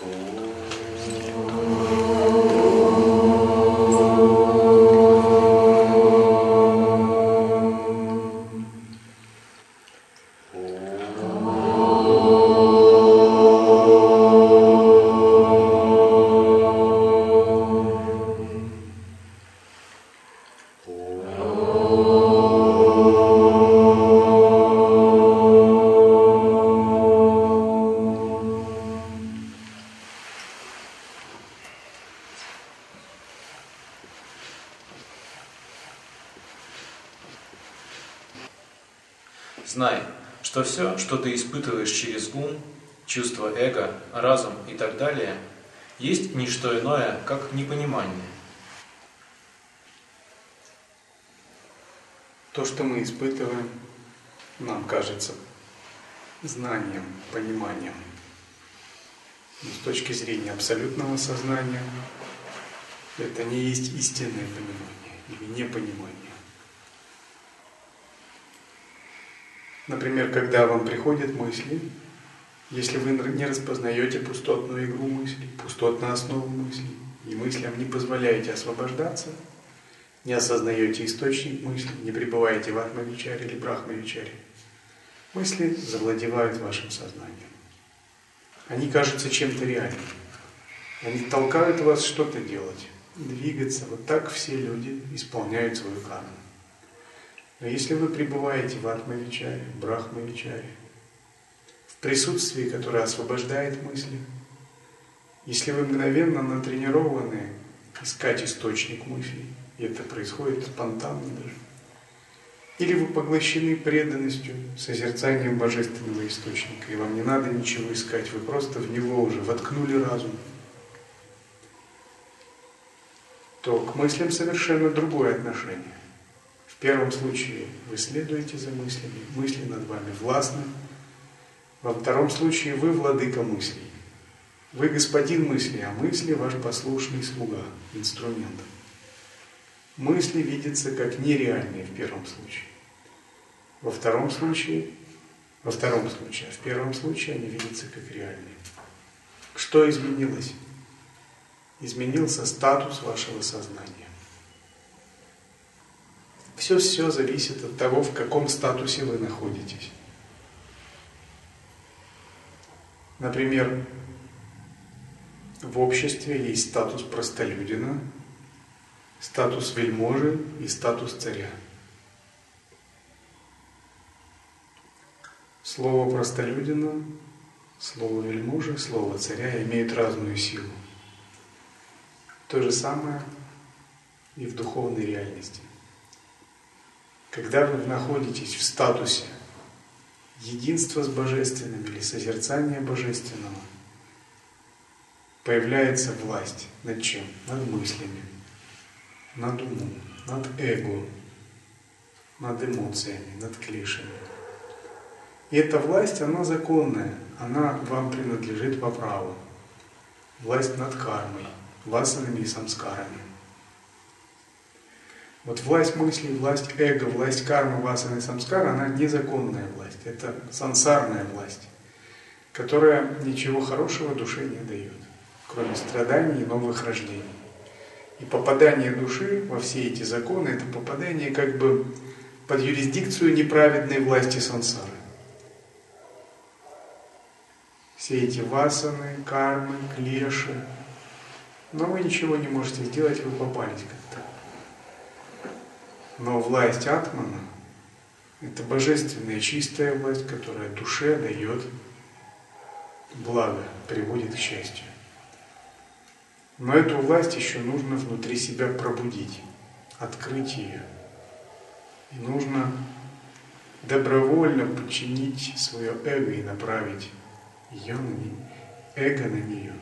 Знай, что все, что ты испытываешь через ум, чувство эго, разум и так далее, есть не что иное, как непонимание. То, что мы испытываем, нам кажется знанием, пониманием. Но с точки зрения абсолютного сознания, это не есть истинное понимание или непонимание. Например, когда вам приходят мысли, если вы не распознаете пустотную игру мыслей, пустотную основу мыслей, и мыслям не позволяете освобождаться, не осознаете источник мысли, не пребываете в атма-вичаре или брахма-вичаре, мысли завладевают вашим сознанием. Они кажутся чем-то реальным. Они толкают вас что-то делать, двигаться. Вот так все люди исполняют свою карму. Но если вы пребываете в атма-вичаре, в брахма-вичаре, в присутствии, которое освобождает мысли, если вы мгновенно натренированы искать источник мыслей, и это происходит спонтанно даже, или вы поглощены преданностью, созерцанием божественного источника, и вам не надо ничего искать, вы просто в него уже воткнули разум, то к мыслям совершенно другое отношение. В первом случае вы следуете за мыслями, мысли над вами властны. Во втором случае вы владыка мыслей. Вы господин мысли, а мысли ваш послушный слуга, инструмент. Мысли видятся как нереальные в первом случае. А в первом случае они видятся как реальные. Что изменилось? Изменился статус вашего сознания. Все зависит от того, в каком статусе вы находитесь. Например, в обществе есть статус простолюдина, статус вельможи и статус царя. Слово простолюдина, слово вельможи, слово царя имеют разную силу. То же самое и в духовной реальности. Когда вы находитесь в статусе единства с Божественным или созерцания Божественного, появляется власть над чем? Над мыслями, над умом, над эго, над эмоциями, над клишами. И эта власть, она законная, она вам принадлежит по праву. Власть над кармой, васанами и самскарами. Вот власть мыслей, власть эго, власть кармы, васаны и самскара, она незаконная власть. Это сансарная власть, которая ничего хорошего душе не дает, кроме страданий и новых рождений. И попадание души во все эти законы, это попадание как бы под юрисдикцию неправедной власти сансары. Все эти васаны, кармы, клеши, но вы ничего не можете сделать, вы попались как-то. Но власть Атмана – это божественная чистая власть, которая душе дает благо, приводит к счастью. Но эту власть еще нужно внутри себя пробудить, открыть ее. И нужно добровольно подчинить свое эго и направить ее эго на нее.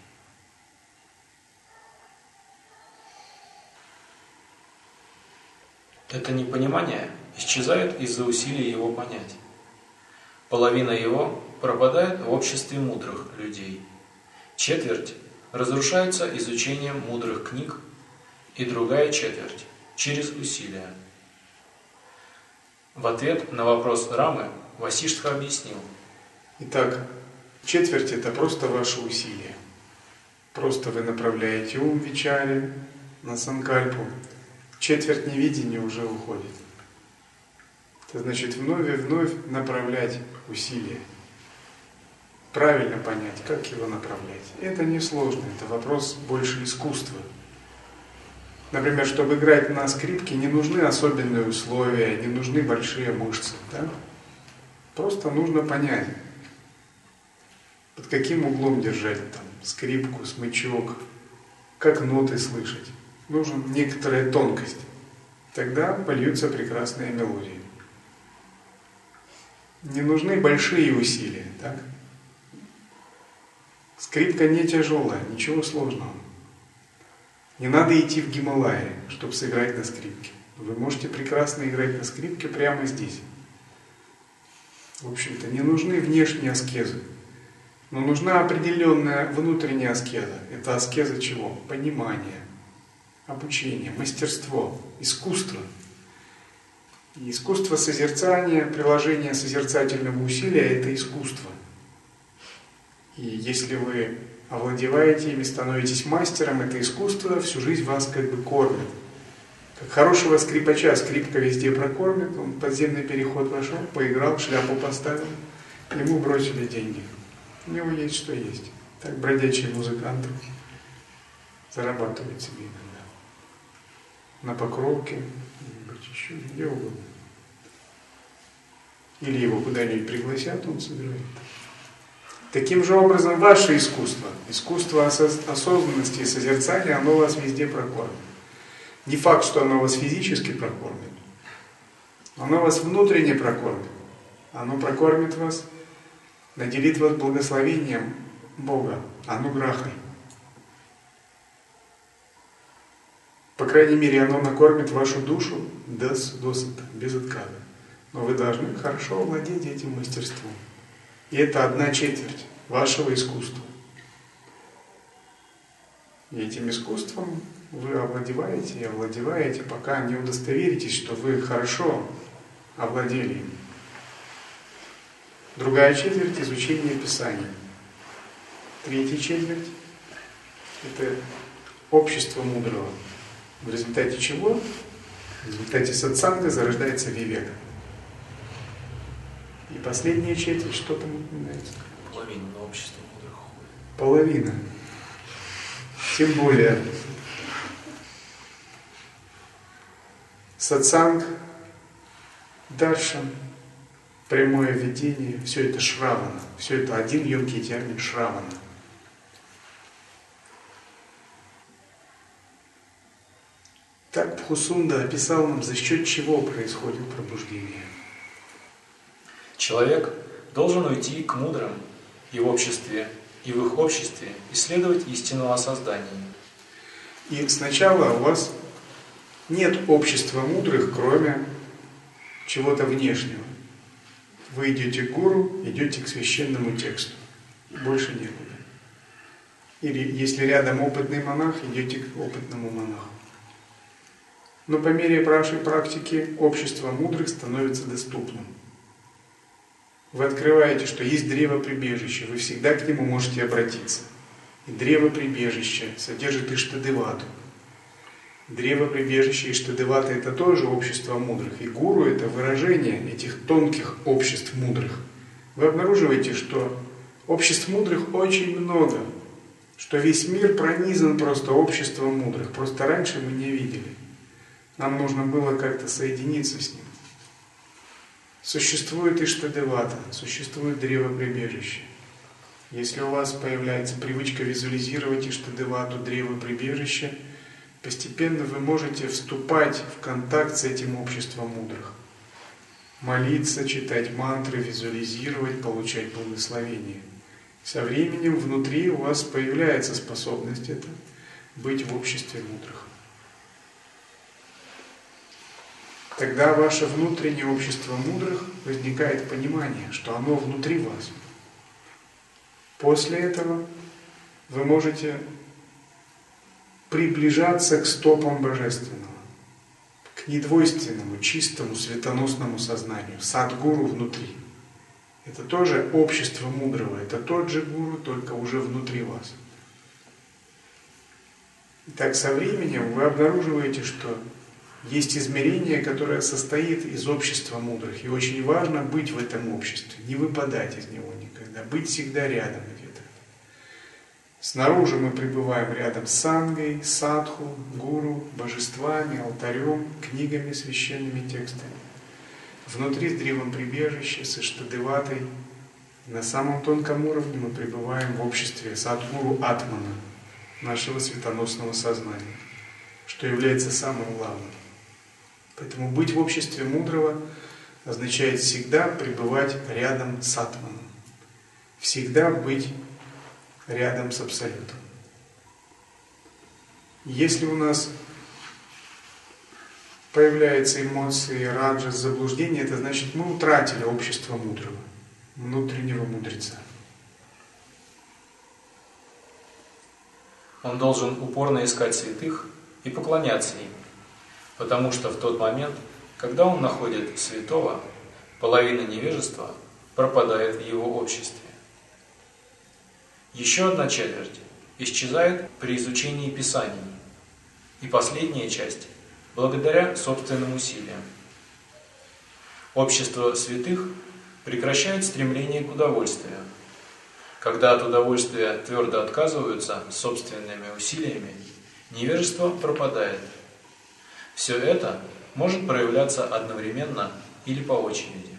Это непонимание исчезает из-за усилий его понять. Половина его пропадает в обществе мудрых людей. Четверть разрушается изучением мудрых книг, и другая четверть через усилия. В ответ на вопрос Рамы Васиштха объяснил. Итак, четверть – это просто ваши усилия. Просто вы направляете ум в вичаре на санкальпу, четверть невидения уже уходит. Это значит вновь и вновь направлять усилия. Правильно понять, как его направлять. Это несложно, это вопрос больше искусства. Например, чтобы играть на скрипке, не нужны особенные условия, не нужны большие мышцы. Да? Просто нужно понять, под каким углом держать там скрипку, смычок, как ноты слышать. Нужна некоторая тонкость. Тогда польются прекрасные мелодии. Не нужны большие усилия. Так? Скрипка не тяжелая, ничего сложного. Не надо идти в Гималаи, чтобы сыграть на скрипке. Вы можете прекрасно играть на скрипке прямо здесь. В общем-то, не нужны внешние аскезы. Но нужна определенная внутренняя аскеза. Это аскеза чего? Понимание, обучение, мастерство, искусство. И искусство созерцания, приложение созерцательного усилия – это искусство. И если вы овладеваете ими, становитесь мастером, это искусство всю жизнь вас как бы кормит. Как хорошего скрипача скрипка везде прокормит, он в подземный переход вошел, поиграл, шляпу поставил, ему бросили деньги. У него есть что есть. Так бродячие музыканты зарабатывают себе иногда. На Покровке, еще где угодно. Или его куда-нибудь пригласят, он сыграет. Таким же образом, ваше искусство, искусство осознанности и созерцания, оно вас везде прокормит. Не факт, что оно вас физически прокормит, оно вас внутренне прокормит. Оно прокормит вас, наделит вас благословением Бога, ануграхой. По крайней мере, оно накормит вашу душу досыта, без отказа. Но вы должны хорошо овладеть этим мастерством. И это 1/4 вашего искусства. И этим искусством вы овладеваете и овладеваете, пока не удостоверитесь, что вы хорошо овладели им. 2/4 изучение Писаний. 3/4 это общество мудрого. В результате чего? В результате сатсанга зарождается вивека. И последняя четверть, что там упоминается? Половина на общество мудрых уходит. Половина. Тем более сатсанг, даршан, прямое видение, все это шравана. Все это один емкий термин шравана. Так Бхусунда описал нам, за счет чего происходит пробуждение. Человек должен уйти к мудрым и в обществе, и в их обществе исследовать истинного создания. И сначала у вас нет общества мудрых, кроме чего-то внешнего. Вы идете к гуру, идете к священному тексту. Больше некуда. Или если рядом опытный монах, идете к опытному монаху. Но по мере вашей практики общество мудрых становится доступным. Вы открываете, что есть древо-прибежище, вы всегда к нему можете обратиться. И древо-прибежище содержит Иштадевату. Древо-прибежище Иштадевата – это тоже общество мудрых. И гуру – это выражение этих тонких обществ мудрых. Вы обнаруживаете, что обществ мудрых очень много, что весь мир пронизан просто обществом мудрых. Просто раньше мы не видели. Нам нужно было как-то соединиться с ним. Существует Иштадевата, существует древо-прибежище. Если у вас появляется привычка визуализировать Иштадевату, древо-прибежище, постепенно вы можете вступать в контакт с этим обществом мудрых. Молиться, читать мантры, визуализировать, получать благословение. Со временем внутри у вас появляется способность это быть в обществе мудрых. Тогда ваше внутреннее общество мудрых возникает понимание, что оно внутри вас. После этого вы можете приближаться к стопам Божественного, к недвойственному, чистому, светоносному сознанию, садгуру внутри. Это тоже общество мудрого, это тот же гуру, только уже внутри вас. Итак, со временем вы обнаруживаете, что есть измерение, которое состоит из общества мудрых. И очень важно быть в этом обществе, не выпадать из него никогда, быть всегда рядом где-то. Снаружи мы пребываем рядом с сангой, садху, гуру, божествами, алтарем, книгами, священными текстами. Внутри с древом прибежища, с Иштадеватой. На самом тонком уровне мы пребываем в обществе Садгуру Атмана, нашего светоносного сознания, что является самым главным. Поэтому быть в обществе мудрого означает всегда пребывать рядом с Атманом, всегда быть рядом с Абсолютом. Если у нас появляются эмоции, раджас, заблуждение, это значит, мы утратили общество мудрого, внутреннего мудреца. Он должен упорно искать святых и поклоняться им, потому что в тот момент, когда он находит святого, половина невежества пропадает в его обществе. Еще одна четверть исчезает при изучении Писаний, и последняя часть благодаря собственным усилиям. Общество святых прекращает стремление к удовольствию. Когда от удовольствия твердо отказываются собственными усилиями, невежество пропадает. Все это может проявляться одновременно или по очереди.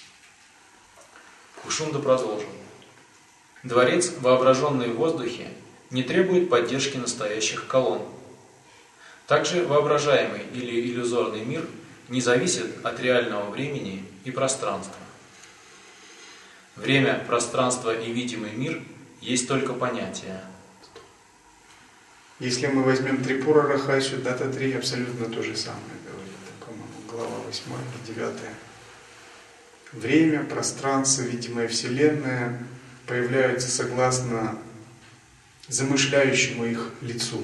Кушунда продолжил. Дворец, воображенный в воздухе, не требует поддержки настоящих колонн. Также воображаемый или иллюзорный мир не зависит от реального времени и пространства. Время, пространство и видимый мир есть только понятия. Если мы возьмем Трипура Рахасю, Дата 3 абсолютно то же самое говорит, по-моему, глава 8 или 9. Время, пространство, видимая Вселенная появляются согласно замышляющему их лицу.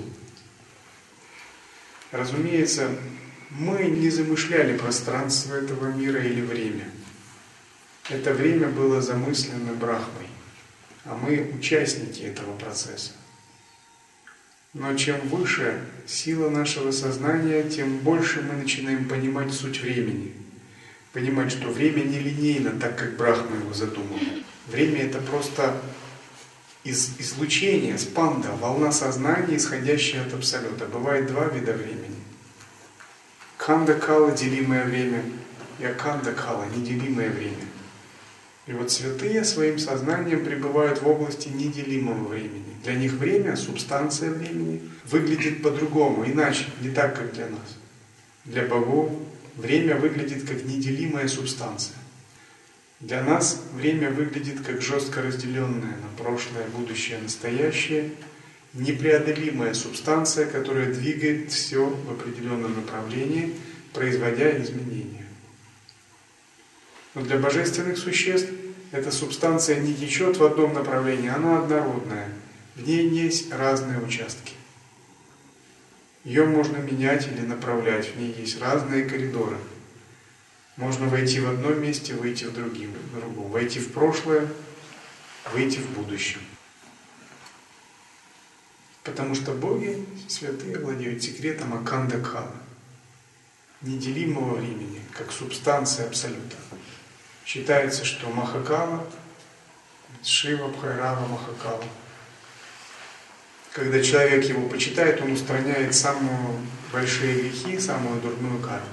Разумеется, мы не замышляли пространство этого мира или время. Это время было замыслено Брахмой, а мы участники этого процесса. Но чем выше сила нашего сознания, тем больше мы начинаем понимать суть времени. Понимать, что время не линейно, так как Брахма его задумал. Время — это просто излучение, спанда, волна сознания, исходящая от Абсолюта. Бывает два вида времени. Канда-кала — делимое время, и аканда-кала — неделимое время. И вот святые своим сознанием пребывают в области неделимого времени. Для них время, субстанция времени, выглядит по-другому, иначе, не так, как для нас. Для богов время выглядит как неделимая субстанция. Для нас время выглядит как жестко разделенное на прошлое, будущее, настоящее, непреодолимая субстанция, которая двигает все в определенном направлении, производя изменения. Но для божественных существ эта субстанция не течет в одном направлении, она однородная. В ней есть разные участки. Ее можно менять или направлять, в ней есть разные коридоры. Можно войти в одном месте, выйти в другом. Войти в прошлое, выйти в будущее. Потому что боги, святые, владеют секретом аканда-кала, неделимого времени, как субстанция Абсолюта. Считается, что Махакала, Шива, Бхайрава, Махакала, когда человек его почитает, он устраняет самые большие грехи, самую дурную карму.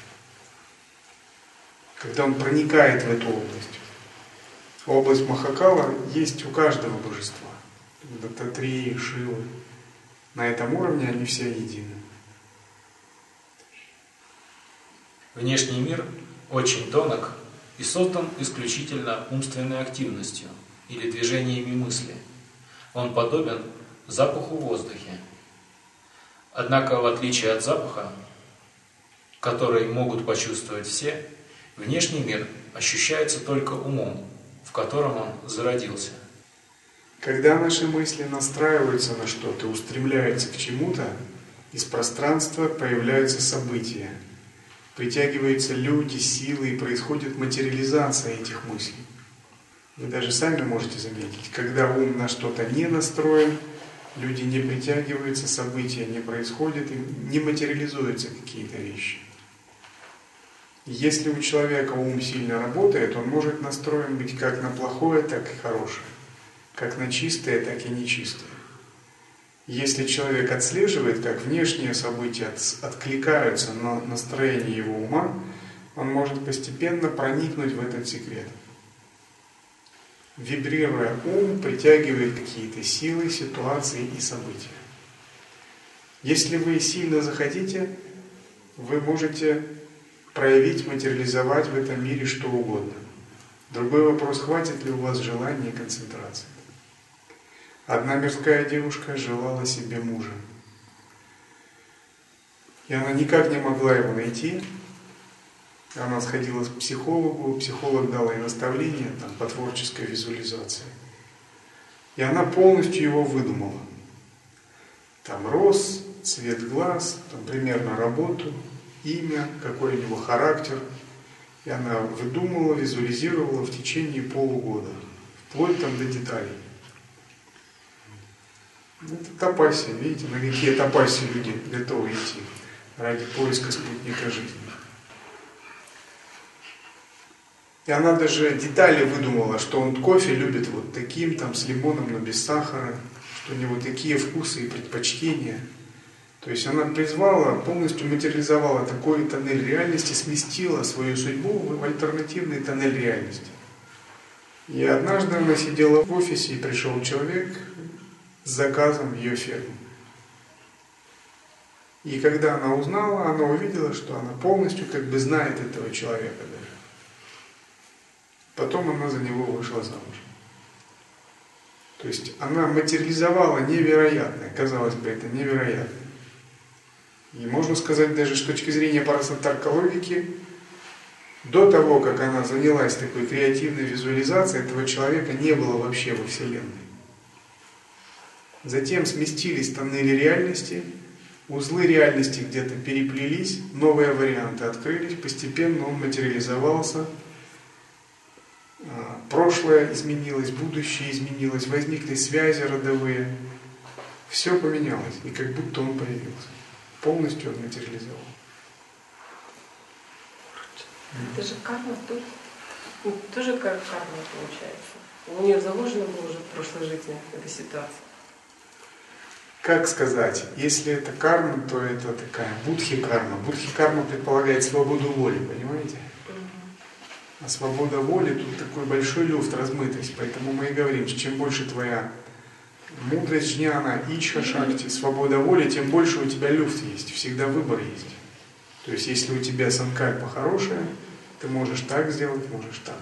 Когда он проникает в эту область. Область Махакала есть у каждого божества. Дататрии, Шивы. На этом уровне они все едины. Внешний мир очень тонок и создан исключительно умственной активностью или движениями мысли. Он подобен запаху в воздухе. Однако, в отличие от запаха, который могут почувствовать все, внешний мир ощущается только умом, в котором он зародился. Когда наши мысли настраиваются на что-то, устремляются к чему-то, из пространства появляются события, притягиваются люди, силы, и происходит материализация этих мыслей. Вы даже сами можете заметить, когда ум на что-то не настроен, люди не притягиваются, события не происходят, и не материализуются какие-то вещи. Если у человека ум сильно работает, он может настроен быть как на плохое, так и хорошее, как на чистое, так и нечистое. Если человек отслеживает, как внешние события откликаются на настроение его ума, он может постепенно проникнуть в этот секрет. Вибрируя, ум притягивает какие-то силы, ситуации и события. Если вы сильно захотите, вы можете проявить, материализовать в этом мире что угодно. Другой вопрос, хватит ли у вас желания и концентрации. Одна мирская девушка желала себе мужа. И она никак не могла его найти. Она сходила к психологу, психолог дал ей наставление по творческой визуализации. И она полностью его выдумала. Там рост, цвет глаз, примерно работу, имя, какой у него характер. И она выдумывала, визуализировала в течение полугода, вплоть до деталей. Это тапасия, видите, на какие тапасии люди готовы идти ради поиска спутника жизни. И она даже детали выдумала, что он кофе любит вот таким, с лимоном, но без сахара, что у него такие вкусы и предпочтения. То есть она призвала, полностью материализовала такой тоннель реальности, сместила свою судьбу в альтернативный тоннель реальности. И однажды она сидела в офисе, и пришел человек с заказом в ее фирму. И когда она узнала, она увидела, что она полностью знает этого человека даже. Потом она за него вышла замуж. То есть она материализовала невероятное, казалось бы, это невероятно. И можно сказать даже с точки зрения парасатаркологики, до того, как она занялась такой креативной визуализацией, этого человека не было вообще во Вселенной. Затем сместились тоннели реальности, узлы реальности где-то переплелись, новые варианты открылись, постепенно он материализовался, прошлое изменилось, будущее изменилось, возникли связи родовые, все поменялось, и как будто он появился. Полностью он материализовал. Это же карма тоже как карма получается. У нее заложено было уже в прошлой жизни эта ситуация. Как сказать, если это карма, то это такая будхи-карма. Будхи-карма предполагает свободу воли, понимаете? А свобода воли, тут такой большой люфт, размытость. Поэтому мы и говорим, что чем больше твоя мудрость, джняна, ичха, шакти, свобода воли, тем больше у тебя люфт есть, всегда выбор есть. То есть, если у тебя санкальпа хорошая, ты можешь так сделать, можешь так.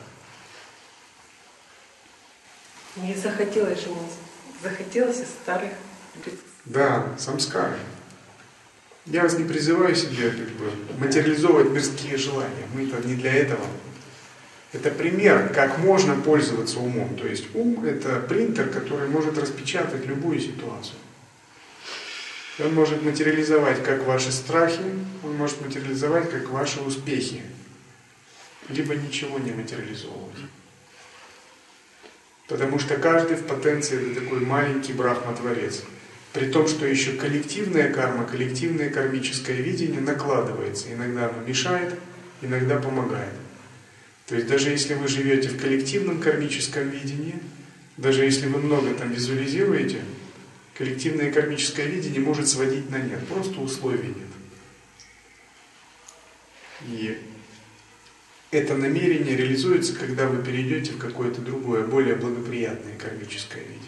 Мне захотелось жениться. Захотелось из старых. Да, самскары. Я вас не призываю себе материализовывать мирские желания. Мы-то не для этого. Это пример, как можно пользоваться умом. То есть ум – это принтер, который может распечатать любую ситуацию. Он может материализовать как ваши страхи, он может материализовать как ваши успехи. Либо ничего не материализовывать. Потому что каждый в потенции – это такой маленький брахма-творец. При том, что еще коллективная карма, коллективное кармическое видение накладывается. Иногда оно мешает, иногда помогает. То есть даже если вы живете в коллективном кармическом видении, даже если вы много визуализируете, коллективное кармическое видение может сводить на нет, просто условий нет. И это намерение реализуется, когда вы перейдете в какое-то другое, более благоприятное кармическое видение.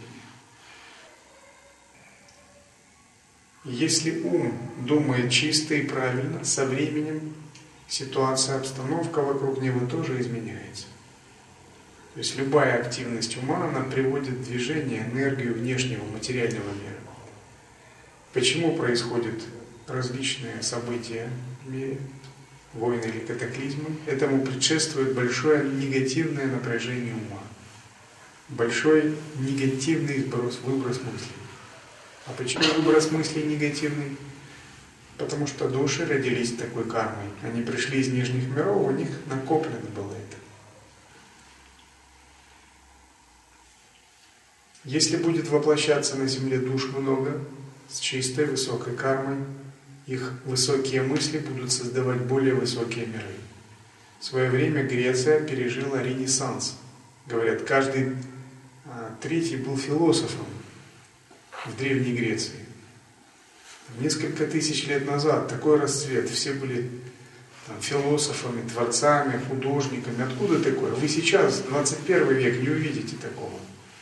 Если ум думает чисто и правильно, со временем ситуация, обстановка вокруг него тоже изменяется. То есть любая активность ума, она приводит в движение энергию внешнего материального мира. Почему происходят различные события в мире, войны или катаклизмы? Этому предшествует большое негативное напряжение ума, большой негативный выброс мыслей. А почему выброс мыслей негативный? Потому что души родились такой кармой. Они пришли из нижних миров, у них накоплено было это. Если будет воплощаться на земле душ много, с чистой, высокой кармой, их высокие мысли будут создавать более высокие миры. В свое время Греция пережила ренессанс. Говорят, каждый третий был философом в Древней Греции. Несколько тысяч лет назад такой расцвет, все были философами, творцами, художниками. Откуда такое? Вы сейчас, 21 век, не увидите такого.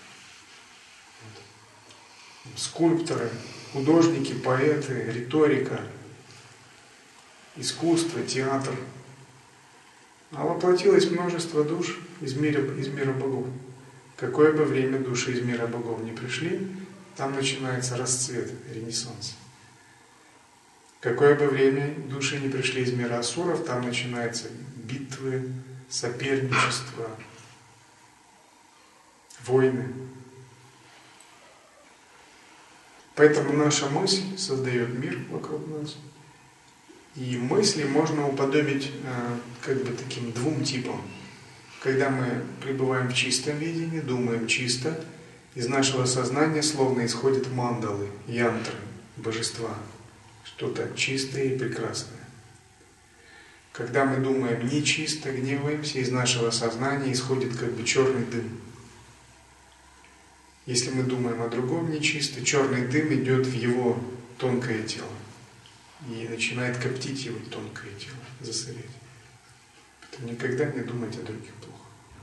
Скульпторы, художники, поэты, риторика, искусство, театр. А воплотилось множество душ из мира богов. Какое бы время души из мира богов не пришли, там начинается расцвет, ренессанс. Какое бы время души не пришли из мира асуров, там начинаются битвы, соперничество, войны. Поэтому наша мысль создает мир вокруг нас. И мысли можно уподобить таким двум типам. Когда мы пребываем в чистом видении, думаем чисто, из нашего сознания словно исходят мандалы, янтры, божества. Что-то чистое и прекрасное. Когда мы думаем нечисто, гневаемся, из нашего сознания исходит черный дым. Если мы думаем о другом нечисто, черный дым идет в его тонкое тело и начинает коптить его тонкое тело, засорять. Поэтому никогда не думать о других плохо.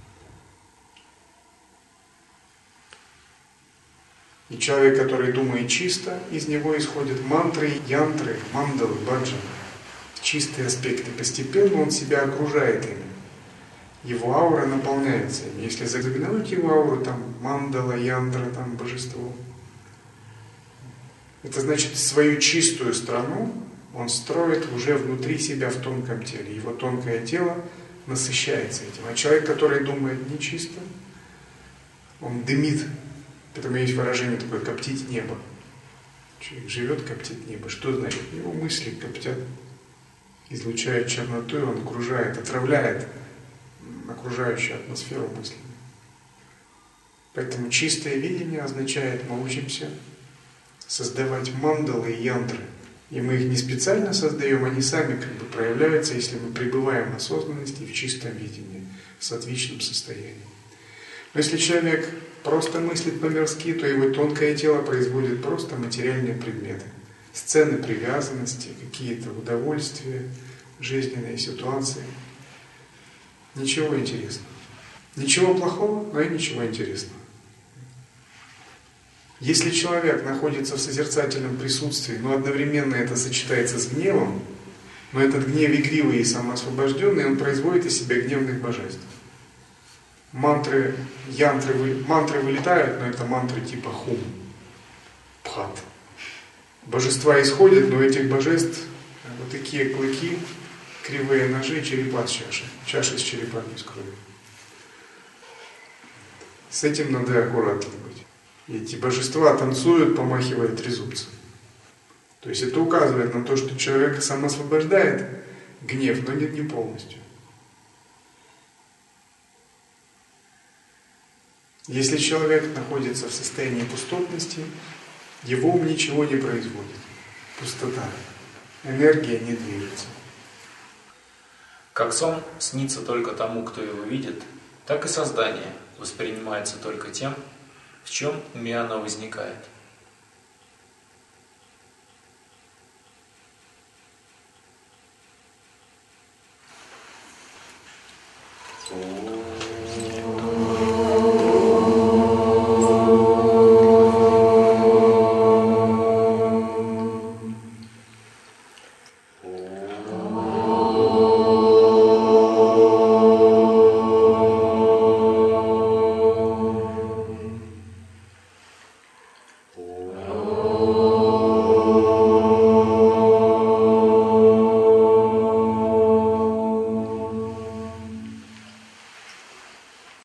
И человек, который думает чисто, из него исходят мантры, янтры, мандалы, баджаны. Чистые аспекты. Постепенно он себя окружает ими. Его аура наполняется ими. Если заглянуть его ауру, там мандала, янтра, там божество. Это значит, свою чистую страну он строит уже внутри себя в тонком теле. Его тонкое тело насыщается этим. А человек, который думает нечисто, он дымит. Поэтому есть выражение такое «коптить небо». Человек живет, коптит небо. Что значит? Его мысли коптят, излучают черноту, и он окружает, отравляет окружающую атмосферу мыслями. Поэтому чистое видение означает, мы учимся создавать мандалы и янтры. И мы их не специально создаем, они сами проявляются, если мы пребываем в осознанности и в чистом видении, в сатвичном состоянии. Но если человек просто мыслит по-мирски, то его тонкое тело производит просто материальные предметы. Сцены привязанности, какие-то удовольствия, жизненные ситуации. Ничего интересного. Ничего плохого, но и ничего интересного. Если человек находится в созерцательном присутствии, но одновременно это сочетается с гневом, но этот гнев игривый и самоосвобожденный, он производит из себя гневных божеств. Мантры вылетают, но это мантры типа хум, пхат. Божества исходят, но этих божеств вот такие клыки, кривые ножи, черепа с чаши с черепами из крови. С этим надо аккуратно быть. И эти божества танцуют, помахивая трезубцем. То есть это указывает на то, что человек самоосвобождает гнев, но не полностью. Если человек находится в состоянии пустотности, его ум ничего не производит. Пустота. Энергия не движется. Как сон снится только тому, кто его видит, так и создание воспринимается только тем, в чем уме оно возникает. Oh.